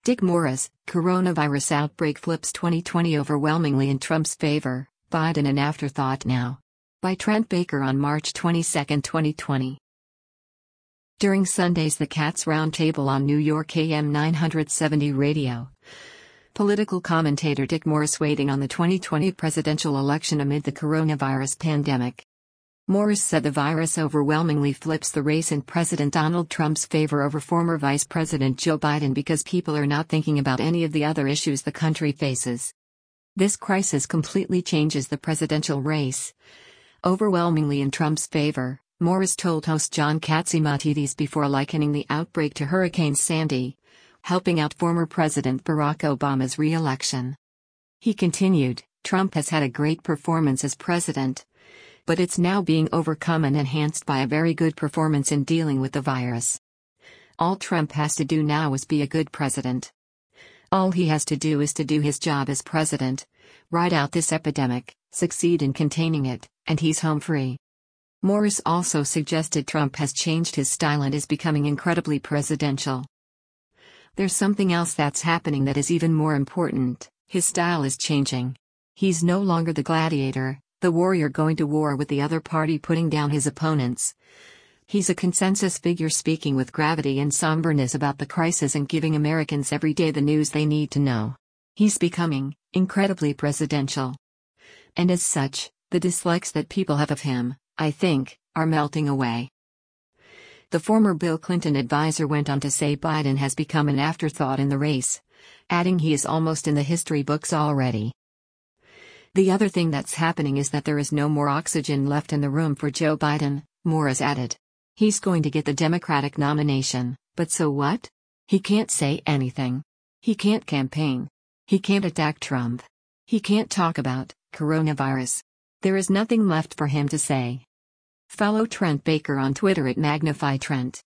Dick Morris, coronavirus outbreak flips 2020 overwhelmingly in Trump's favor, Biden an afterthought now. By Trent Baker on March 22, 2020. During Sunday's The Cats Roundtable on New York AM 970 radio, political commentator Dick Morris waiting on the 2020 presidential election amid the coronavirus pandemic. Morris said the virus overwhelmingly flips the race in President Donald Trump's favor over former Vice President Joe Biden because people are not thinking about any of the other issues the country faces. This crisis completely changes the presidential race. Overwhelmingly in Trump's favor, Morris told host John Catsimatidis before likening the outbreak to Hurricane Sandy, helping out former President Barack Obama's re-election. He continued, Trump has had a great performance as president, but it's now being overcome and enhanced by a very good performance in dealing with the virus. All Trump has to do now is be a good president. All he has to do is to do his job as president, ride out this epidemic, succeed in containing it, and he's home free. Morris also suggested Trump has changed his style and is becoming incredibly presidential. There's something else that's happening that is even more important. His style is changing. He's no longer the gladiator, the warrior going to war with the other party putting down his opponents. He's a consensus figure speaking with gravity and somberness about the crisis and giving Americans every day the news they need to know. He's becoming incredibly presidential. And as such, the dislikes that people have of him, I think, are melting away. The former Bill Clinton advisor went on to say Biden has become an afterthought in the race, adding he is almost in the history books already. The other thing that's happening is that there is no more oxygen left in the room for Joe Biden, Morris added. He's going to get the Democratic nomination, but so what? He can't say anything. He can't campaign. He can't attack Trump. He can't talk about coronavirus. There is nothing left for him to say. Follow Trent Baker on Twitter at MagnifyTrent.